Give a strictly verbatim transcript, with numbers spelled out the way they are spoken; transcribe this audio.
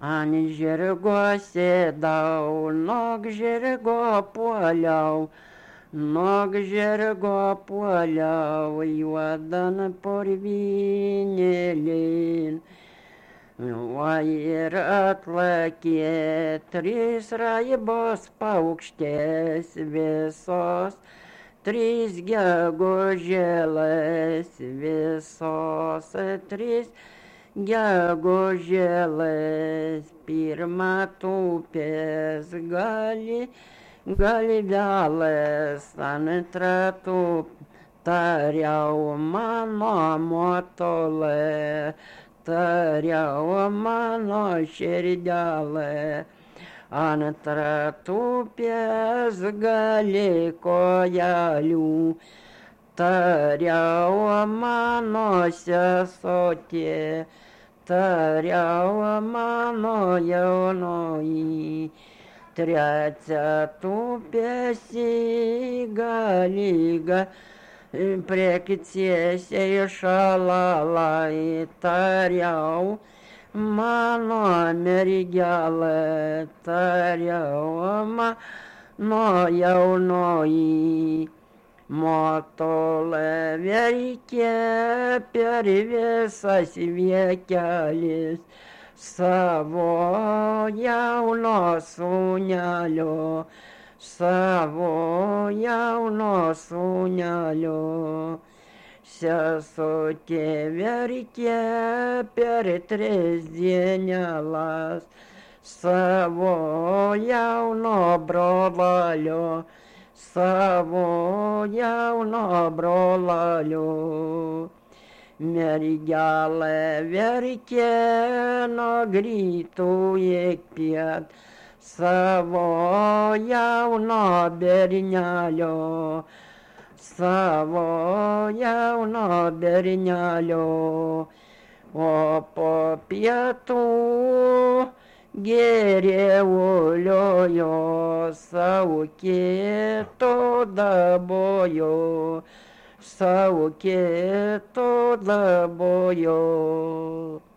Ant žirgo sėdau, nuog žirgo puoliau, nuog žirgo puoliau, juodan purvynėlin. Va ir atlakė trys raibos paukštės visos, trys gegužėlės visos, trys gegužėlės. Pirma tupės gali, galvelės, antra tup, tariau mano motulė, tariau mano širdelė. Antra tupės gali kojelių, tariau mano sesutė, tariau mano jaunoji. Trečia tupėsi gali, prekiciesiai šalalai, tariau mano mergelė, tariau mano jaunoji. Motulė verkė per visas viekelis savo jauno sūnelio, savo jauno sūnelio. Sesutė verkė per tris dienelas savo jauno brolelio, savo jauno brolelio. Mergelė verkė nuo rytų iki piet savo jauno bernelio, savo jauno bernelio. O po pietų gėrė uliojo, savo kito dabojo, savo kito dabojo.